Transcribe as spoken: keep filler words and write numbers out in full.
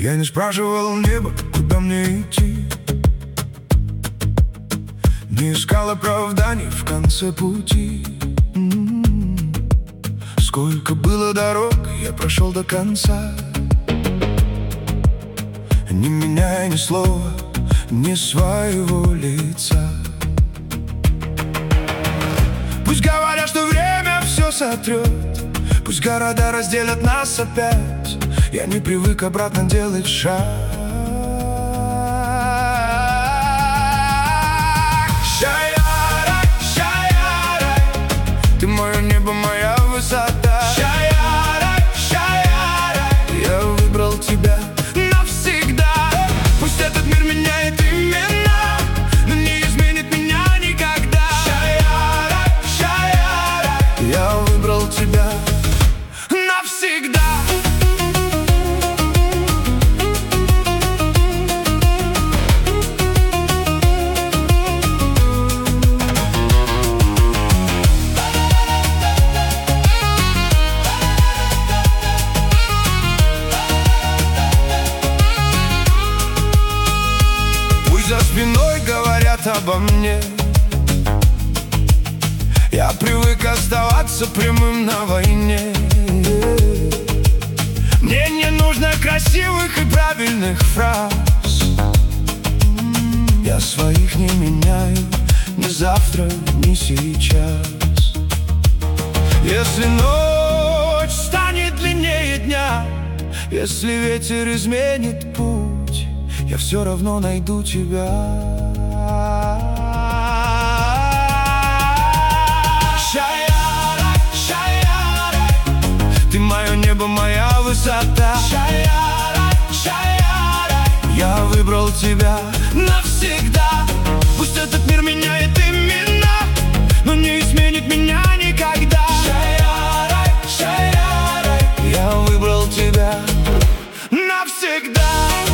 Я не спрашивал небо, куда мне идти, не искал оправданий в конце пути. М-м-м. Сколько было дорог, я прошел до конца, не меняя ни слова, ни своего лица. Пусть говорят, что время все сотрет, пусть города разделят нас опять, я не привык обратно делать шаг. Шай-я-рай, шай-я-рай, ты мое небо, моя высота. Шай-я-рай, шай-я-рай, я выбрал тебя навсегда. Пусть этот мир меняет имена, но не изменит меня никогда. Шай-я-рай, шай-я-рай, я выбрал тебя навсегда. За спиной говорят обо мне, я привык оставаться прямым на войне. Мне не нужно красивых и правильных фраз, я своих не меняю ни завтра, ни сейчас. Если ночь станет длиннее дня, если ветер изменит путь, я все равно найду тебя. Шай-я-рай, шай-я-рай, ты мое небо, моя высота. Шай-я-рай, шай-я-рай, я выбрал тебя навсегда. Пусть этот мир меняет имена, но не изменит меня никогда. Шай-я-рай, шай-я-рай, я выбрал тебя навсегда.